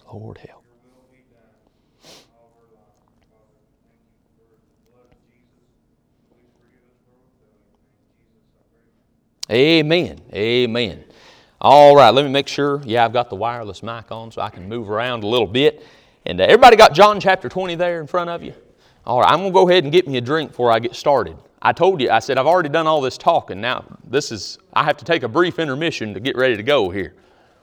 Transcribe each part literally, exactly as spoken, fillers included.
Lord help. Amen. Amen. All right, let me make sure. Yeah, I've got the wireless mic on so I can move around a little bit. And uh, everybody got John chapter twenty there in front of you? All right, I'm going to go ahead and get me a drink before I get started. I told you, I said, I've already done all this talking. Now, this is, I have to take a brief intermission to get ready to go here.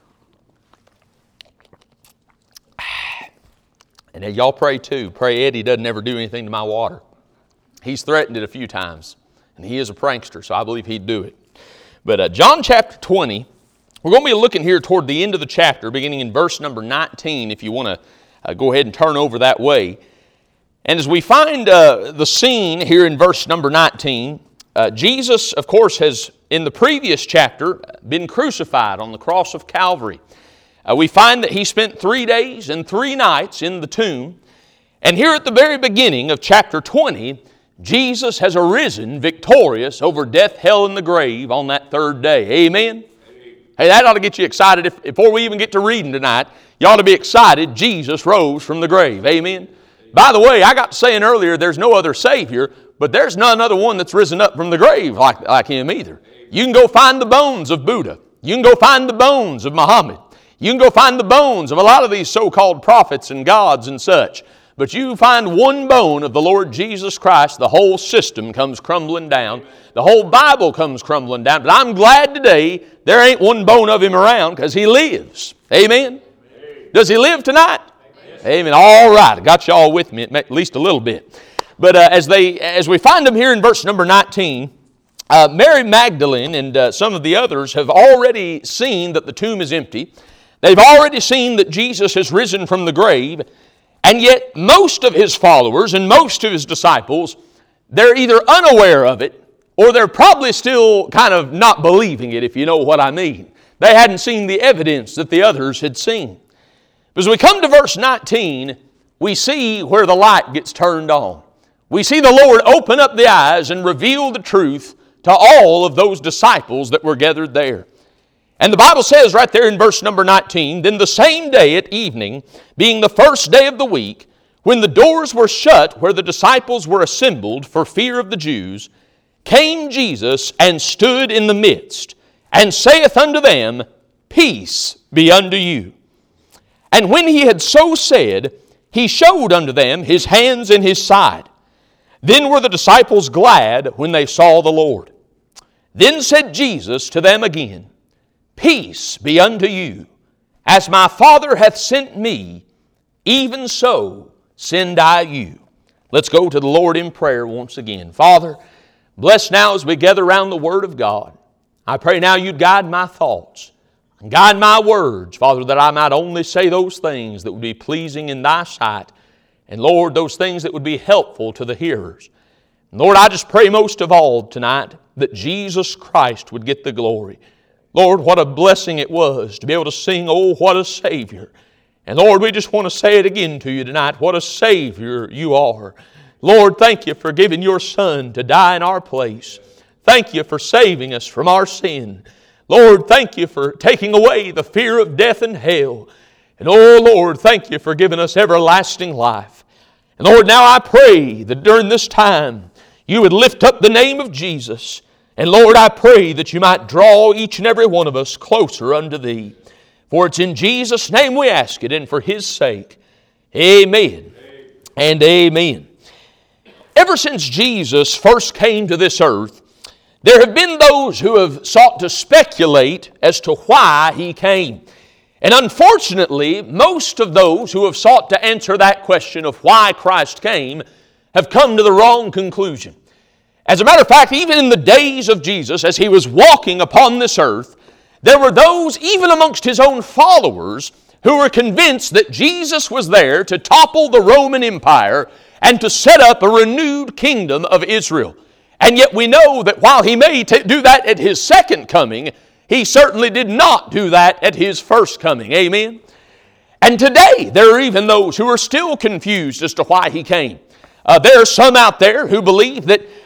And uh, y'all pray too. Pray Eddie doesn't ever do anything to my water. He's threatened it a few times. And he is a prankster, so I believe he'd do it. But uh, John chapter twenty, we're going to be looking here toward the end of the chapter, beginning in verse number nineteen, if you want to uh, go ahead and turn over that way. And as we find uh, the scene here in verse number nineteen, uh, Jesus, of course, has in the previous chapter been crucified on the cross of Calvary. Uh, we find that he spent three days and three nights in the tomb. And here at the very beginning of chapter twenty, Jesus has arisen victorious over death, hell, and the grave on that third day. Amen? Amen. Hey, that ought to get you excited. If, before we even get to reading tonight, you ought to be excited. Jesus rose from the grave. Amen? Amen. By the way, I got to saying earlier, there's no other Savior, but there's none other one that's risen up from the grave like, like Him either. Amen. You can go find the bones of Buddha. You can go find the bones of Muhammad. You can go find the bones of a lot of these so-called prophets and gods and such. But you find one bone of the Lord Jesus Christ, the whole system comes crumbling down. The whole Bible comes crumbling down. But I'm glad today there ain't one bone of Him around because He lives. Amen? Amen. Does He live tonight? Amen. Amen. All right. I got you all with me at least a little bit. But uh, as they, as we find Him here in verse number nineteen, uh, Mary Magdalene and uh, some of the others have already seen that the tomb is empty. They've already seen that Jesus has risen from the grave. And yet most of His followers and most of His disciples, they're either unaware of it or they're probably still kind of not believing it, if you know what I mean. They hadn't seen the evidence that the others had seen. But as we come to verse nineteen, we see where the light gets turned on. We see the Lord open up the eyes and reveal the truth to all of those disciples that were gathered there. And the Bible says right there in verse number nineteen, then the same day at evening, being the first day of the week, when the doors were shut where the disciples were assembled for fear of the Jews, came Jesus and stood in the midst, and saith unto them, Peace be unto you. And when He had so said, He showed unto them His hands and His side. Then were the disciples glad when they saw the Lord. Then said Jesus to them again, Peace be unto you. As my Father hath sent me, even so send I you. Let's go to the Lord in prayer once again. Father, bless now as we gather around the Word of God. I pray now You'd guide my thoughts and guide my words, Father, that I might only say those things that would be pleasing in Thy sight. And Lord, those things that would be helpful to the hearers. And Lord, I just pray most of all tonight that Jesus Christ would get the glory. Lord, what a blessing it was to be able to sing, Oh, what a Savior. And Lord, we just want to say it again to You tonight. What a Savior You are. Lord, thank You for giving Your Son to die in our place. Thank You for saving us from our sin. Lord, thank You for taking away the fear of death and hell. And oh, Lord, thank You for giving us everlasting life. And Lord, now I pray that during this time You would lift up the name of Jesus. And Lord, I pray that You might draw each and every one of us closer unto Thee. For it's in Jesus' name we ask it, and for His sake. Amen, amen. And amen. Ever since Jesus first came to this earth, there have been those who have sought to speculate as to why He came. And unfortunately, most of those who have sought to answer that question of why Christ came have come to the wrong conclusion. As a matter of fact, even in the days of Jesus, as He was walking upon this earth, there were those, even amongst His own followers, who were convinced that Jesus was there to topple the Roman Empire and to set up a renewed kingdom of Israel. And yet we know that while He may t- do that at His second coming, He certainly did not do that at His first coming. Amen? And today, there are even those who are still confused as to why He came. Uh, there are some out there who believe that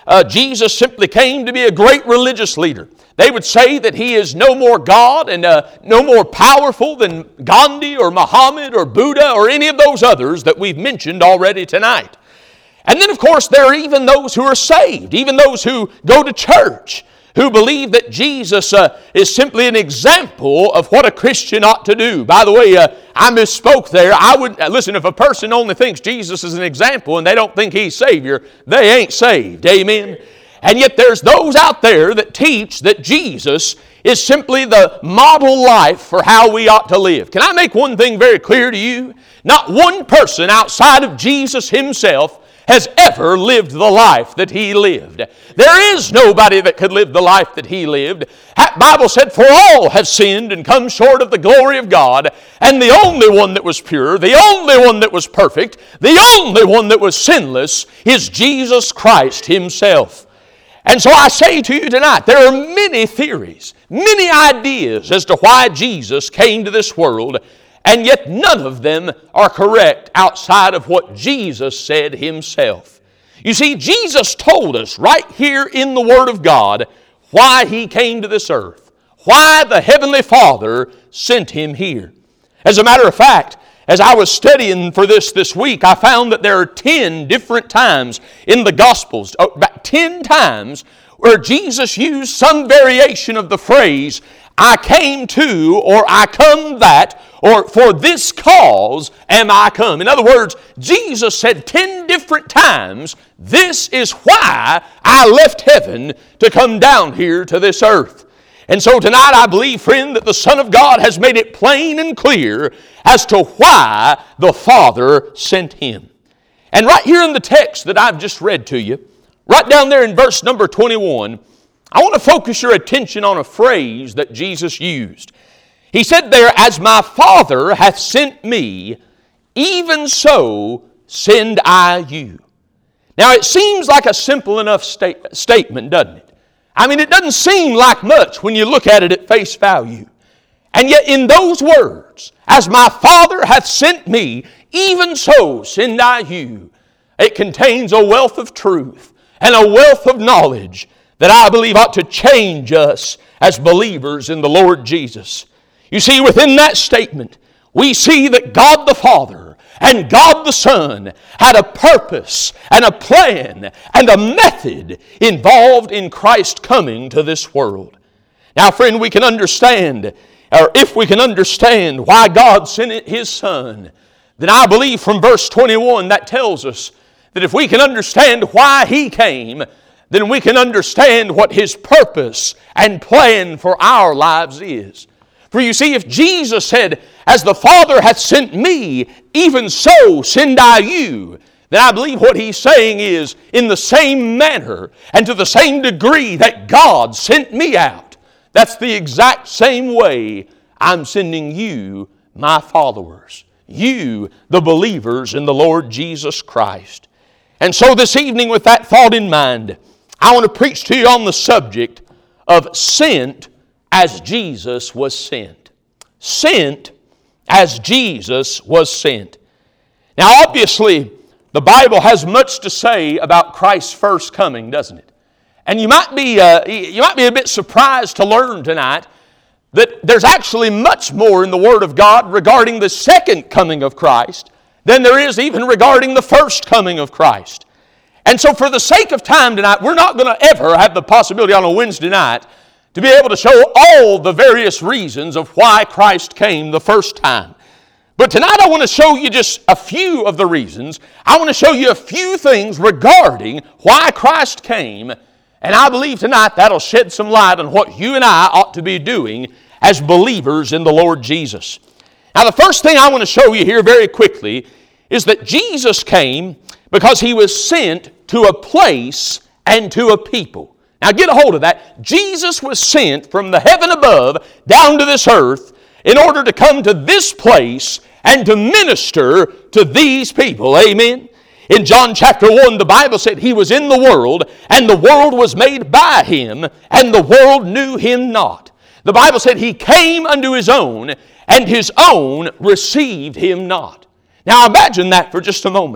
uh, Jesus simply came to be a great religious leader. They would say that He is no more God and uh, no more powerful than Gandhi or Muhammad or Buddha or any of those others that we've mentioned already tonight. And then, of course, there are even those who are saved, even those who go to church, who believe that Jesus uh, is simply an example of what a Christian ought to do. By the way, uh, I misspoke there. I would uh, listen, if a person only thinks Jesus is an example and they don't think He's Savior, they ain't saved. Amen? And yet there's those out there that teach that Jesus is simply the model life for how we ought to live. Can I make one thing very clear to you? Not one person outside of Jesus Himself has ever lived the life that He lived. There is nobody that could live the life that He lived. The Bible said, for all have sinned and come short of the glory of God, and the only one that was pure, the only one that was perfect, the only one that was sinless is Jesus Christ Himself. And so I say to you tonight, there are many theories, many ideas as to why Jesus came to this world, and yet none of them are correct outside of what Jesus said Himself. You see, Jesus told us right here in the Word of God why He came to this earth, why the Heavenly Father sent Him here. As a matter of fact, as I was studying for this this week, I found that there are ten different times in the Gospels, about ten times, where Jesus used some variation of the phrase, I came to, or I come that, or for this cause am I come. In other words, Jesus said ten different times, this is why I left heaven to come down here to this earth. And so tonight I believe, friend, that the Son of God has made it plain and clear as to why the Father sent Him. And right here in the text that I've just read to you, right down there in verse number twenty-one, I want to focus your attention on a phrase that Jesus used. He said there, as my Father hath sent me, even so send I you. Now it seems like a simple enough state, statement, doesn't it? I mean, it doesn't seem like much when you look at it at face value. And yet in those words, as my Father hath sent me, even so send I you, it contains a wealth of truth and a wealth of knowledge that I believe ought to change us as believers in the Lord Jesus. You see, within that statement, we see that God the Father and God the Son had a purpose and a plan and a method involved in Christ coming to this world. Now, friend, we can understand, or if we can understand why God sent His Son, then I believe from verse twenty-one that tells us that if we can understand why He came, then we can understand what His purpose and plan for our lives is. For you see, if Jesus said, as the Father hath sent me, even so send I you, then I believe what He's saying is, in the same manner and to the same degree that God sent me out, that's the exact same way I'm sending you, my followers, you, the believers in the Lord Jesus Christ. And so this evening, with that thought in mind, I want to preach to you on the subject of sent as Jesus was sent. Sent as Jesus was sent. Now obviously, the Bible has much to say about Christ's first coming, doesn't it? And you might be, uh, you might be a bit surprised to learn tonight that there's actually much more in the Word of God regarding the second coming of Christ than there is even regarding the first coming of Christ. And so for the sake of time tonight, we're not going to ever have the possibility on a Wednesday night to be able to show all the various reasons of why Christ came the first time. But tonight I want to show you just a few of the reasons. I want to show you a few things regarding why Christ came, and I believe tonight that'll shed some light on what you and I ought to be doing as believers in the Lord Jesus. Now the first thing I want to show you here very quickly is that Jesus came because He was sent to a place and to a people. Now get a hold of that. Jesus was sent from the heaven above down to this earth in order to come to this place and to minister to these people. Amen. In John chapter one, the Bible said He was in the world, and the world was made by Him, and the world knew Him not. The Bible said He came unto His own, and His own received Him not. Now imagine that for just a moment.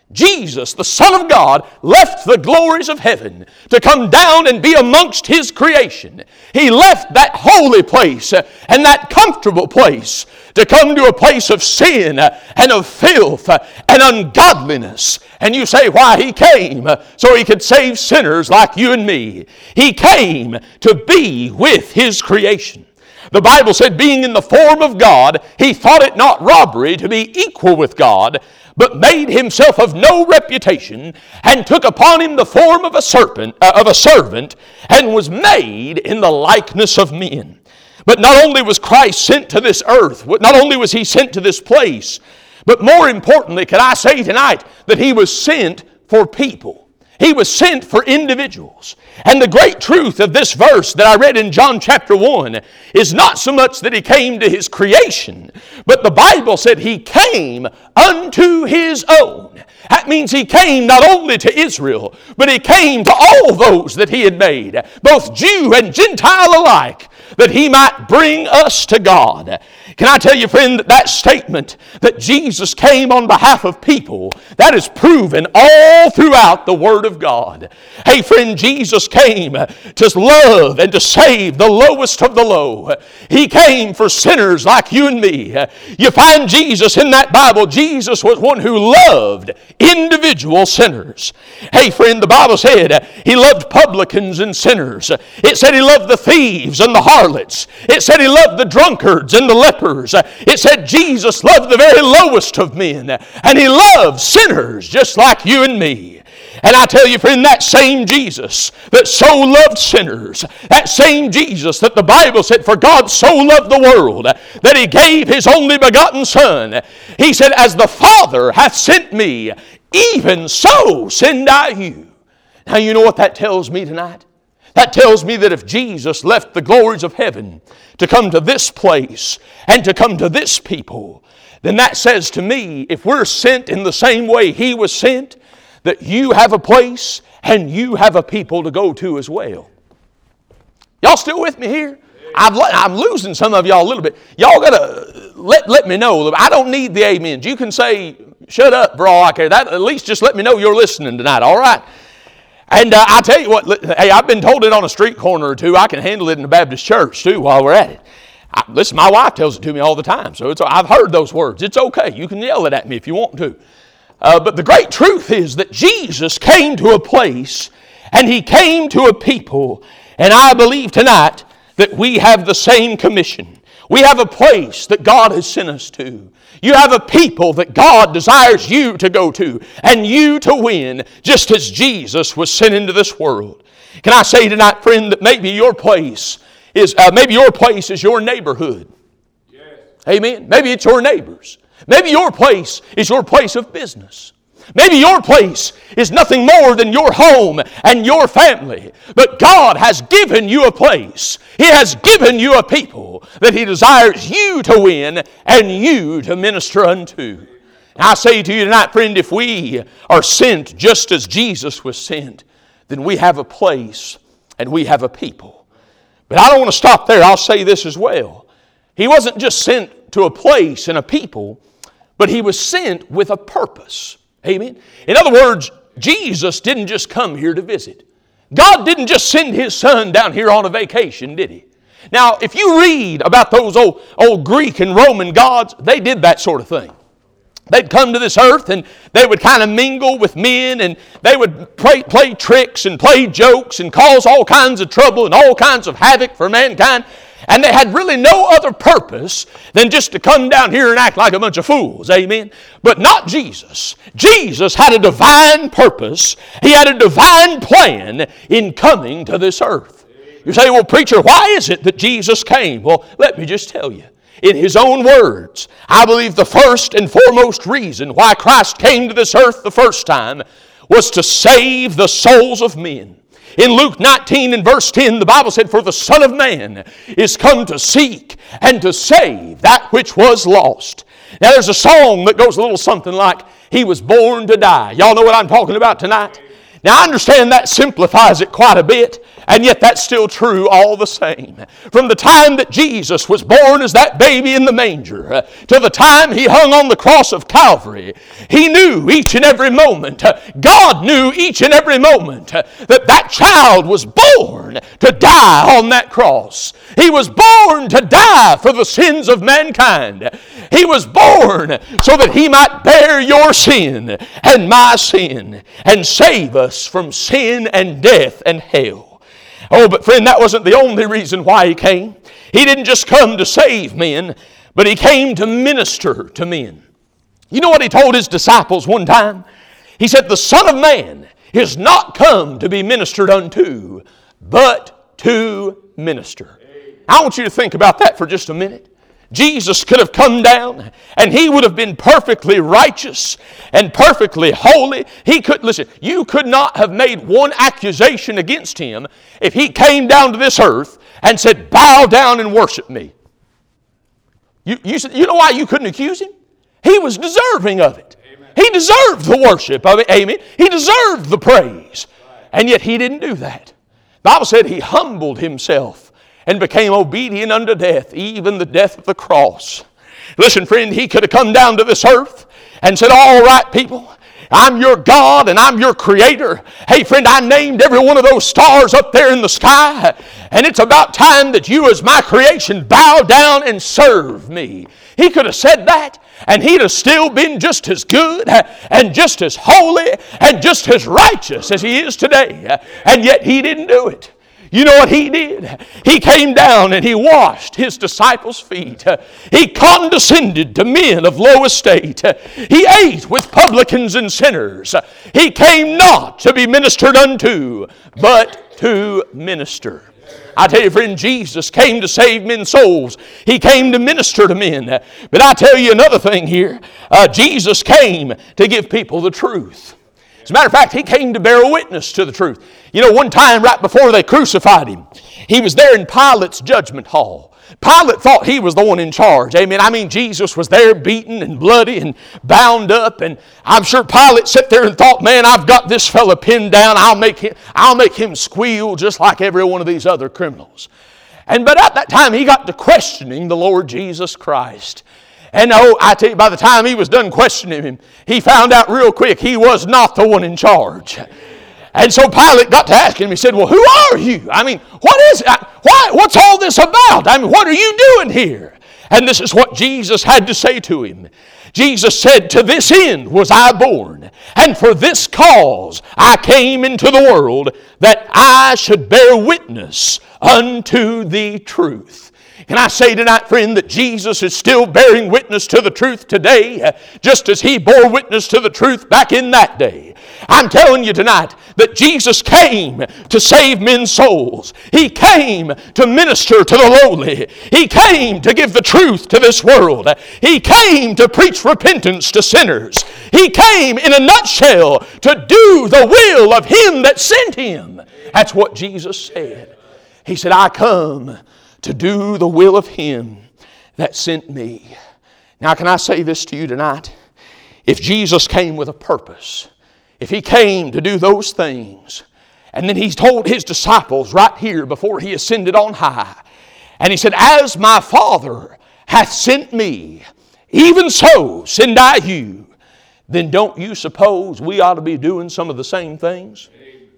Jesus, the Son of God, left the glories of heaven to come down and be amongst His creation. He left that holy place and that comfortable place to come to a place of sin and of filth and ungodliness. And you say, why? He came so He could save sinners like you and me. He came to be with His creation. The Bible said, being in the form of God, He thought it not robbery to be equal with God, but made Himself of no reputation, and took upon Him the form of a serpent, uh, of a servant, and was made in the likeness of men. But not only was Christ sent to this earth, not only was He sent to this place, but more importantly, can I say tonight that He was sent for people. He was sent for individuals. And the great truth of this verse that I read in John chapter one is not so much that He came to His creation, but the Bible said He came unto His own. That means He came not only to Israel, but He came to all those that He had made, both Jew and Gentile alike, that He might bring us to God. Can I tell you, friend, that that statement that Jesus came on behalf of people, that is proven all throughout the Word of God. Hey, friend, Jesus came to love and to save the lowest of the low. He came for sinners like you and me. You find Jesus in that Bible. Jesus was one who loved individual sinners. Hey, friend, the Bible said He loved publicans and sinners. It said He loved the thieves and the harlots. It said He loved the drunkards and the lepers. It said Jesus loved the very lowest of men. And He loved sinners just like you and me. And I tell you, friend, that same Jesus that so loved sinners, that same Jesus that the Bible said, for God so loved the world that He gave His only begotten Son. He said, as the Father hath sent me, even so send I you. Now you know what that tells me tonight? That tells me that if Jesus left the glories of heaven to come to this place and to come to this people, then that says to me, if we're sent in the same way He was sent, that you have a place and you have a people to go to as well. Y'all still with me here? I've, I'm losing some of y'all a little bit. Y'all got to let, let me know. I don't need the amens. You can say, shut up for all I care. That, at least just let me know you're listening tonight, all right? And uh, I tell you what, hey, I've been told it on a street corner or two. I can handle it in the Baptist church too while we're at it. I, listen, my wife tells it to me all the time, so it's, I've heard those words. It's okay. You can yell it at me if you want to. Uh, but the great truth is that Jesus came to a place and He came to a people, and I believe tonight that we have the same commission. We have a place that God has sent us to. You have a people that God desires you to go to and you to win, just as Jesus was sent into this world. Can I say tonight, friend, that maybe your place is uh, maybe your place is your neighborhood. Yes. Amen. Maybe it's your neighbors. Maybe your place is your place of business. Maybe your place is nothing more than your home and your family. But God has given you a place. He has given you a people that He desires you to win and you to minister unto. And I say to you tonight, friend, if we are sent just as Jesus was sent, then we have a place and we have a people. But I don't want to stop there. I'll say this as well. He wasn't just sent to a place and a people, but He was sent with a purpose. Amen. In other words, Jesus didn't just come here to visit. God didn't just send His Son down here on a vacation, did He? Now, if you read about those old, old Greek and Roman gods, they did that sort of thing. They'd come to this earth and they would kind of mingle with men, and they would play, play tricks and play jokes and cause all kinds of trouble and all kinds of havoc for mankind. And they had really no other purpose than just to come down here and act like a bunch of fools. Amen? But not Jesus. Jesus had a divine purpose. He had a divine plan in coming to this earth. You say, well, preacher, why is it that Jesus came? Well, let me just tell you. In His own words, I believe the first and foremost reason why Christ came to this earth the first time was to save the souls of men. In Luke nineteen and verse ten, the Bible said, for the Son of Man is come to seek and to save that which was lost. Now there's a song that goes a little something like, He was born to die. Y'all know what I'm talking about tonight? Now I understand that simplifies it quite a bit, and yet that's still true all the same. From the time that Jesus was born as that baby in the manger uh, to the time He hung on the cross of Calvary, He knew each and every moment, uh, God knew each and every moment uh, that that child was born to die on that cross. He was born to die for the sins of mankind. He was born so that He might bear your sin and my sin and save us from sin and death and hell. Oh, but friend, that wasn't the only reason why He came. He didn't just come to save men, but He came to minister to men. You know what He told His disciples one time? He said, the Son of Man is not come to be ministered unto, but to minister. I want you to think about that for just a minute. Jesus could have come down and He would have been perfectly righteous and perfectly holy. He could, listen, you could not have made one accusation against Him if He came down to this earth and said, bow down and worship me. You, you, you know why you couldn't accuse Him? He was deserving of it. Amen. He deserved the worship of it. Amen. He deserved the praise. And yet He didn't do that. The Bible said He humbled Himself and became obedient unto death, even the death of the cross. Listen, friend, He could have come down to this earth and said, all right, people, I'm your God and I'm your Creator. Hey, friend, I named every one of those stars up there in the sky, and it's about time that you as my creation bow down and serve me. He could have said that, and He'd have still been just as good and just as holy and just as righteous as He is today. And yet He didn't do it. You know what He did? He came down and He washed His disciples' feet. He condescended to men of low estate. He ate with publicans and sinners. He came not to be ministered unto, but to minister. I tell you, friend, Jesus came to save men's souls. He came to minister to men. But I tell you another thing here. Uh, Jesus came to give people the truth. As a matter of fact, He came to bear witness to the truth. You know, one time right before they crucified Him, He was there in Pilate's judgment hall. Pilate thought he was the one in charge. Amen. I mean, Jesus was there beaten and bloody and bound up. And I'm sure Pilate sat there and thought, man, I've got this fella pinned down. I'll make him, I'll make him squeal just like every one of these other criminals. And but at that time, he got to questioning the Lord Jesus Christ. And oh, I tell you, by the time he was done questioning Him, he found out real quick he was not the one in charge. And so Pilate got to asking him, he said, well, who are you? I mean, what is it? Why, what's all this about? I mean, what are you doing here? And this is what Jesus had to say to him. Jesus said, to this end was I born, and for this cause I came into the world, that I should bear witness unto the truth. Can I say tonight, friend, that Jesus is still bearing witness to the truth today, just as He bore witness to the truth back in that day. I'm telling you tonight that Jesus came to save men's souls. He came to minister to the lowly. He came to give the truth to this world. He came to preach repentance to sinners. He came, in a nutshell, to do the will of Him that sent Him. That's what Jesus said. He said, I come to do the will of Him that sent me. Now, can I say this to you tonight? If Jesus came with a purpose, if He came to do those things, and then He told His disciples right here before He ascended on high, and He said, as my Father hath sent me, even so send I you, then don't you suppose we ought to be doing some of the same things?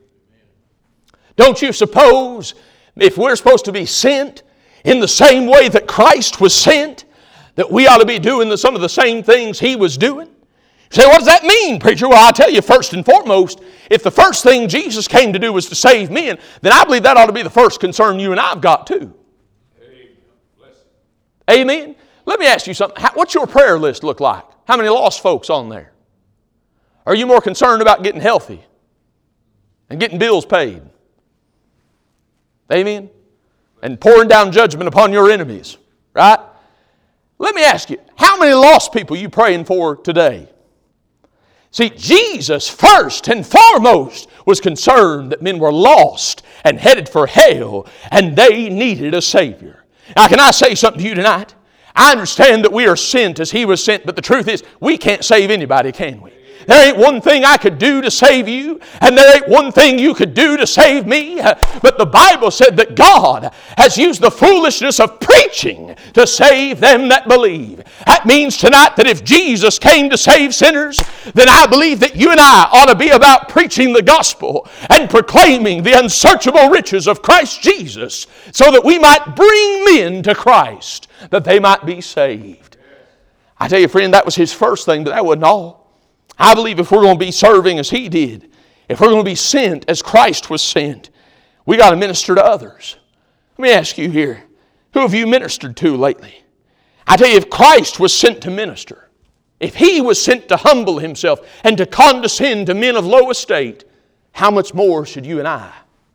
Don't you suppose if we're supposed to be sent in the same way that Christ was sent, that we ought to be doing the, some of the same things He was doing? You say, what does that mean, preacher? Well, I'll tell you, first and foremost, if the first thing Jesus came to do was to save men, then I believe that ought to be the first concern you and I've got too. Amen? Let me ask you something. How, what's your prayer list look like? How many lost folks on there? Are you more concerned about getting healthy and getting bills paid? Amen? And pouring down judgment upon your enemies, right? Let me ask you, how many lost people are you praying for today? See, Jesus first and foremost was concerned that men were lost and headed for hell, and they needed a Savior. Now, can I say something to you tonight? I understand that we are sent as He was sent, but the truth is, we can't save anybody, can we? There ain't one thing I could do to save you, and there ain't one thing you could do to save me. But the Bible said that God has used the foolishness of preaching to save them that believe. That means tonight that if Jesus came to save sinners, then I believe that you and I ought to be about preaching the gospel and proclaiming the unsearchable riches of Christ Jesus, so that we might bring men to Christ, that they might be saved. I tell you, friend, that was his first thing, but that wasn't all. I believe if we're going to be serving as he did, if we're going to be sent as Christ was sent, we got to minister to others. Let me ask you here, who have you ministered to lately? I tell you, if Christ was sent to minister, if he was sent to humble himself and to condescend to men of low estate, how much more should you and I?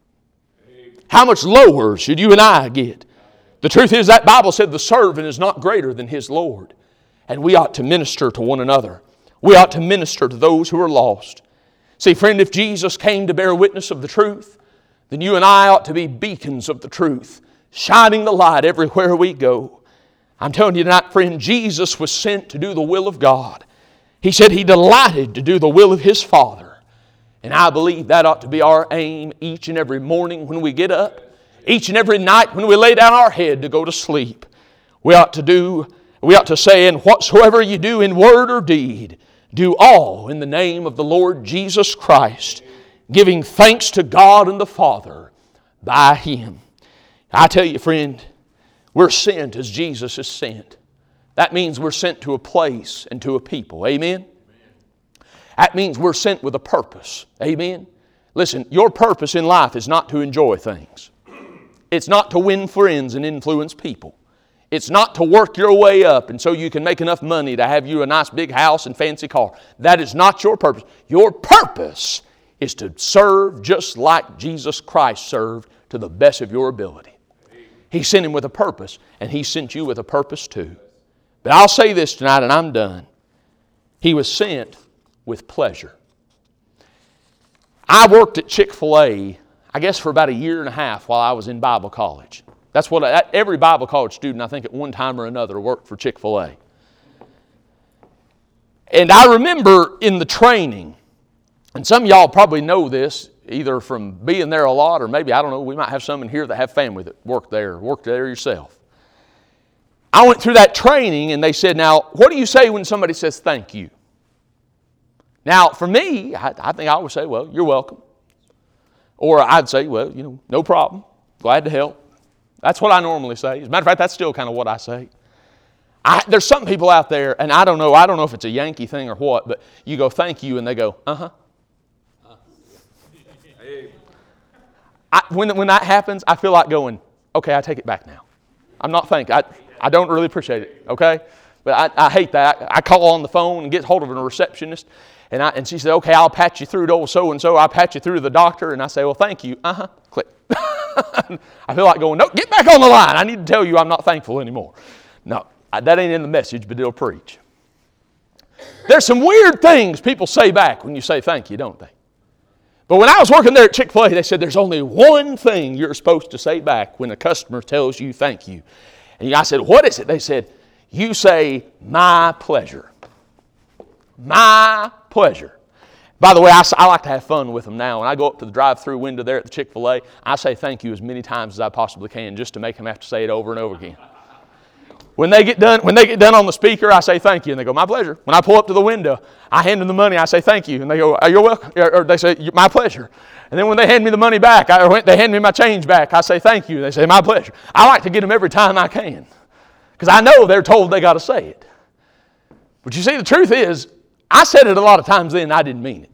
How much lower should you and I get? The truth is, that Bible said the servant is not greater than his Lord. And we ought to minister to one another. We ought to minister to those who are lost. See, friend, if Jesus came to bear witness of the truth, then you and I ought to be beacons of the truth, shining the light everywhere we go. I'm telling you tonight, friend, Jesus was sent to do the will of God. He said he delighted to do the will of his Father. And I believe that ought to be our aim each and every morning when we get up, each and every night when we lay down our head to go to sleep. We ought to do We ought to say, and whatsoever you do in word or deed, do all in the name of the Lord Jesus Christ, giving thanks to God and the Father by Him. I tell you, friend, we're sent as Jesus is sent. That means we're sent to a place and to a people. Amen? That means we're sent with a purpose. Amen? Listen, your purpose in life is not to enjoy things. It's not to win friends and influence people. It's not to work your way up and so you can make enough money to have you a nice big house and fancy car. That is not your purpose. Your purpose is to serve just like Jesus Christ served to the best of your ability. He sent Him with a purpose, and He sent you with a purpose too. But I'll say this tonight, and I'm done. He was sent with pleasure. I worked at Chick-fil-A, I guess for about a year and a half while I was in Bible college. That's what I, every Bible college student, I think, at one time or another worked for Chick-fil-A. And I remember in the training, and some of y'all probably know this, either from being there a lot or maybe, I don't know, we might have some in here that have family that work there, work there yourself. I went through that training and they said, now, what do you say when somebody says thank you? Now, for me, I, I think I would say, well, you're welcome. Or I'd say, well, you know, no problem, glad to help. That's what I normally say. As a matter of fact, that's still kind of what I say. I, there's some people out there, and I don't know, I don't know if it's a Yankee thing or what, but you go, thank you, and they go, uh-huh. I, when, when that happens, I feel like going, okay, I take it back now. I'm not thanking. I, I don't really appreciate it, okay? But I, I hate that. I call on the phone and get hold of a receptionist, and, I, and she said, okay, I'll patch you through to old so-and-so. I'll patch you through to the doctor, and I say, well, thank you. Uh-huh, click. I feel like going, no, get back on the line. I need to tell you I'm not thankful anymore. No, that ain't in the message, but it'll preach. There's some weird things people say back when you say thank you, don't they? But when I was working there at Chick-fil-A, they said there's only one thing you're supposed to say back when a customer tells you thank you. And I said, what is it? They said, you say, my pleasure. My pleasure. By the way, I, I like to have fun with them now. When I go up to the drive-through window there at the Chick-fil-A, I say thank you as many times as I possibly can just to make them have to say it over and over again. When they get done, when they get done on the speaker, I say thank you, and they go, my pleasure. When I pull up to the window, I hand them the money, I say thank you, and they go, you're welcome, or they say, my pleasure. And then when they hand me the money back, I, or they hand me my change back, I say thank you, they say, my pleasure. I like to get them every time I can, because I know they're told they got to say it. But you see, the truth is, I said it a lot of times then, I didn't mean it.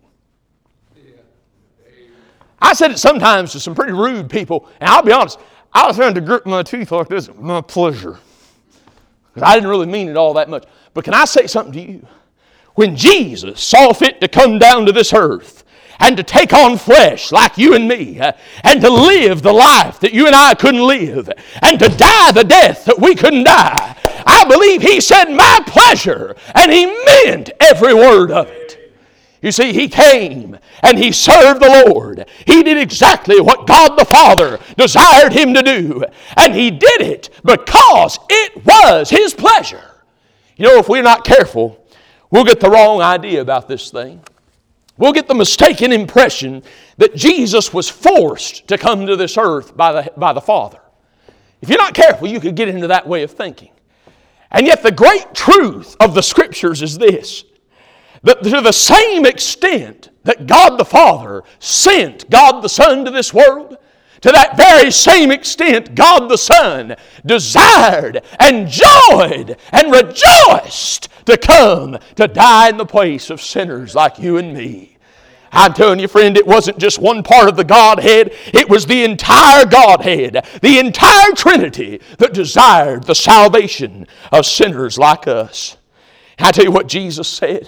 I said it sometimes to some pretty rude people, and I'll be honest, I was trying to grip my teeth like this, my pleasure. Because I didn't really mean it all that much. But can I say something to you? When Jesus saw fit to come down to this earth and to take on flesh like you and me, uh, and to live the life that you and I couldn't live, and to die the death that we couldn't die, I believe He said, my pleasure, and He meant every word of it. You see, He came and He served the Lord. He did exactly what God the Father desired Him to do. And He did it because it was His pleasure. You know, if we're not careful, we'll get the wrong idea about this thing. We'll get the mistaken impression that Jesus was forced to come to this earth by the, by the Father. If you're not careful, you could get into that way of thinking. And yet the great truth of the Scriptures is this, that to the same extent that God the Father sent God the Son to this world, to that very same extent God the Son desired and joyed and rejoiced to come to die in the place of sinners like you and me. I'm telling you, friend, it wasn't just one part of the Godhead. It was the entire Godhead, the entire Trinity that desired the salvation of sinners like us. And I tell you what Jesus said.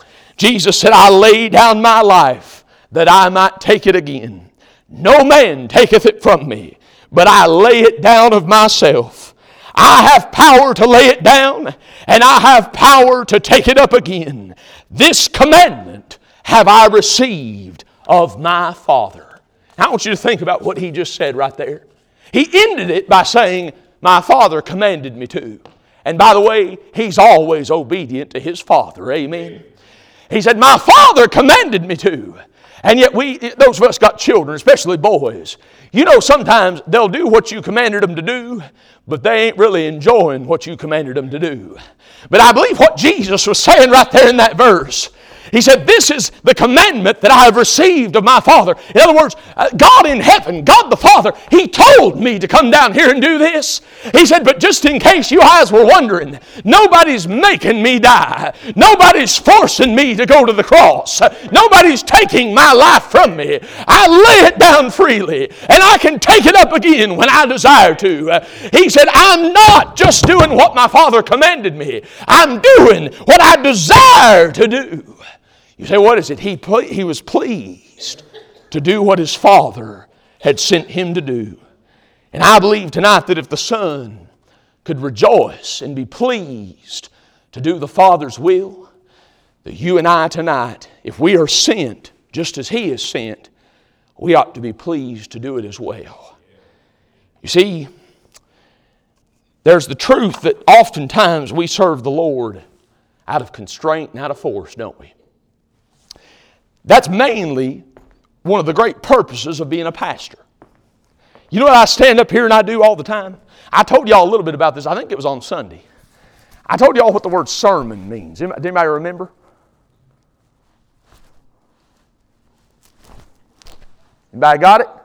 Jesus said, I lay down my life that I might take it again. No man taketh it from me, but I lay it down of myself. I have power to lay it down, and I have power to take it up again. This commandment have I received of my Father. I want you to think about what he just said right there. He ended it by saying, my Father commanded me to. And by the way, he's always obedient to his Father. Amen. He said, my Father commanded me to. And yet we, those of us got children, especially boys, you know sometimes they'll do what you commanded them to do, but they ain't really enjoying what you commanded them to do. But I believe what Jesus was saying right there in that verse, he said, this is the commandment that I have received of my Father. In other words, God in heaven, God the Father, He told me to come down here and do this. He said, but just in case you guys were wondering, nobody's making me die. Nobody's forcing me to go to the cross. Nobody's taking my life from me. I lay it down freely, and I can take it up again when I desire to. He said, I'm not just doing what my Father commanded me. I'm doing what I desire to do. You say, what is it? He, ple- he was pleased to do what his Father had sent him to do. And I believe tonight that if the Son could rejoice and be pleased to do the Father's will, that you and I tonight, if we are sent just as He is sent, we ought to be pleased to do it as well. You see, there's the truth that oftentimes we serve the Lord out of constraint and out of force, don't we? That's mainly one of the great purposes of being a pastor. You know what I stand up here and I do all the time? I told y'all a little bit about this. I think it was on Sunday. I told y'all what the word sermon means. Did anybody remember? Anybody got it?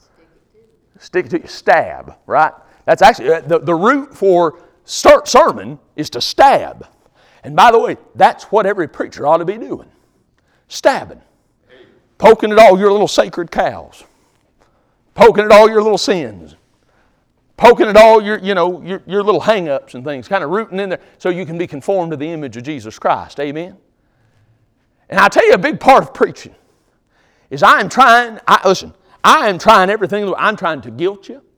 Stick it to you. Stab, right? That's actually, the, the root for start sermon is to stab. And by the way, that's what every preacher ought to be doing. Stabbing. Poking at all your little sacred cows. Poking at all your little sins. Poking at all your, you know, your, your little hang-ups and things. Kind of rooting in there so you can be conformed to the image of Jesus Christ. Amen? And I tell you, a big part of preaching is I am trying, I, listen, I am trying everything, I'm trying to guilt you.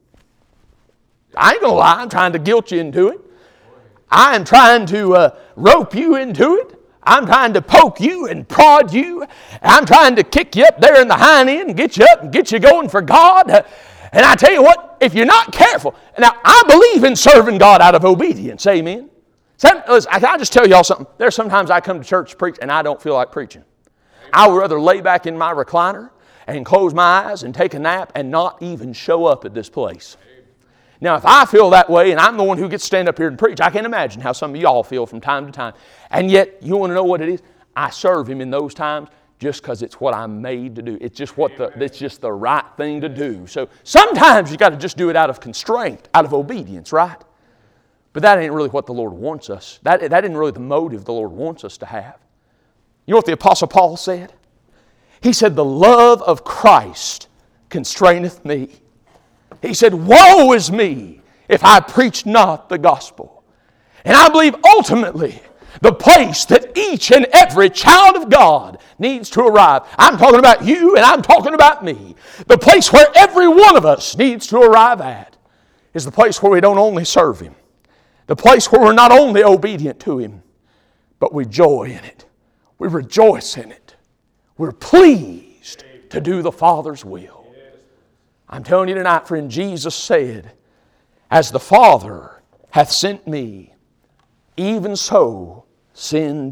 I ain't going to lie, I'm trying to guilt you into it. I am trying to uh, rope you into it. I'm trying to poke you and prod you. I'm trying to kick you up there in the hind end and get you up and get you going for God. And I tell you what, if you're not careful, now I believe in serving God out of obedience, amen. Some, listen, can I just tell y'all something? There's sometimes I come to church to preach and I don't feel like preaching. I would rather lay back in my recliner and close my eyes and take a nap and not even show up at this place. Now, if I feel that way and I'm the one who gets to stand up here and preach, I can imagine how some of y'all feel from time to time. And yet, you want to know what it is? I serve Him in those times just because it's what I'm made to do. It's just what the, it's just the right thing to do. So sometimes you got to just do it out of constraint, out of obedience, right? But that ain't really what the Lord wants us. That, that isn't really the motive the Lord wants us to have. You know what the Apostle Paul said? He said, the love of Christ constraineth me. He said, woe is me if I preach not the gospel. And I believe ultimately the place that each and every child of God needs to arrive. I'm talking about you and I'm talking about me. The place where every one of us needs to arrive at is the place where we don't only serve Him. The place where we're not only obedient to Him, but we joy in it. We rejoice in it. We're pleased to do the Father's will. I'm telling you tonight, friend, Jesus said, as the Father hath sent me, even so send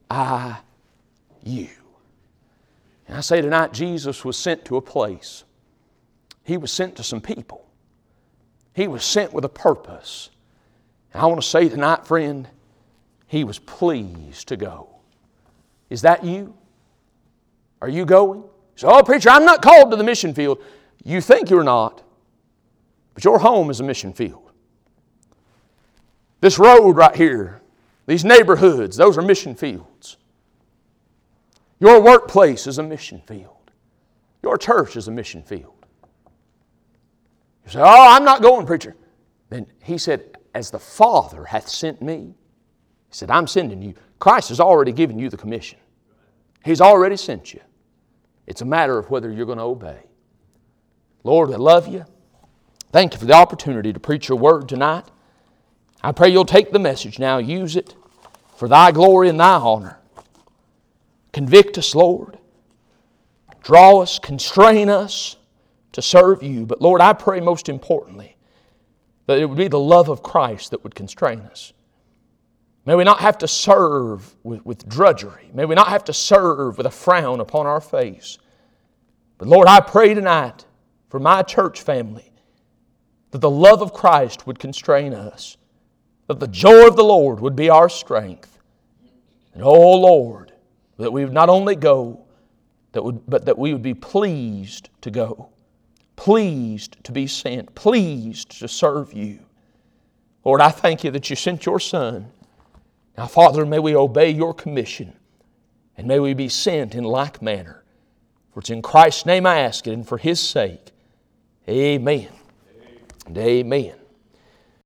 I you. And I say tonight, Jesus was sent to a place. He was sent to some people. He was sent with a purpose. And I want to say tonight, friend, He was pleased to go. Is that you? Are you going? You say, oh, preacher, I'm not called to the mission field. You think you're not, but your home is a mission field. This road right here, these neighborhoods, those are mission fields. Your workplace is a mission field. Your church is a mission field. You say, oh, I'm not going, preacher. Then He said, as the Father hath sent me, He said, I'm sending you. Christ has already given you the commission. He's already sent you. It's a matter of whether you're going to obey. Lord, I love you. Thank you for the opportunity to preach your word tonight. I pray you'll take the message now, use it for thy glory and thy honor. Convict us, Lord. Draw us, constrain us to serve you. But Lord, I pray most importantly that it would be the love of Christ that would constrain us. May we not have to serve with, with drudgery. May we not have to serve with a frown upon our face. But Lord, I pray tonight for my church family that the love of Christ would constrain us, that the joy of the Lord would be our strength. And oh Lord, that we would not only go, that would, but that we would be pleased to go, pleased to be sent, pleased to serve you. Lord, I thank you that you sent your Son. Now, Father, may we obey your commission, and may we be sent in like manner. For it's in Christ's name I ask it, and for His sake. Amen. Amen. And amen.